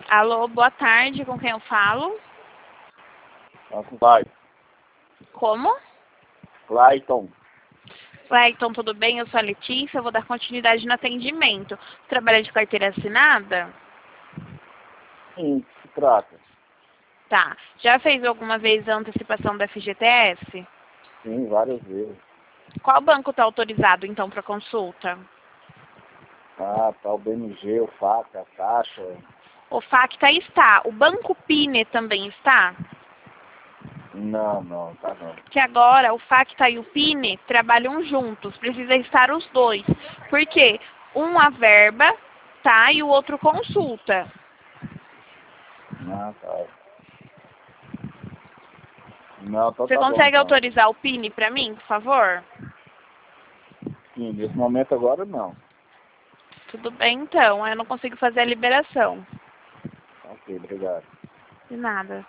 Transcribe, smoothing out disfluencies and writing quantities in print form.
Alô, boa tarde, com quem eu falo? Vai. Como? Clayton. Clayton, tudo bem? Eu sou a Letícia, eu vou dar continuidade no atendimento. Trabalha de carteira assinada? Sim, se trata. Tá. Já fez alguma vez a antecipação da FGTS? Sim, várias vezes. Qual banco está autorizado, então, para consulta? Ah, tá o BMG, o FAC, a Caixa. O Facta está. O Banco Pine também está? Não, tá não. Que agora o Facta e o Pine trabalham juntos. Precisa estar os dois. Por quê? Um averba, tá? E o outro consulta. Ah, tá. Não, então Você tá bom, consegue então. autorizar o Pine para mim, por favor? Sim, nesse momento agora não. Tudo bem, então. Eu não consigo fazer a liberação. Ok, obrigado. De nada.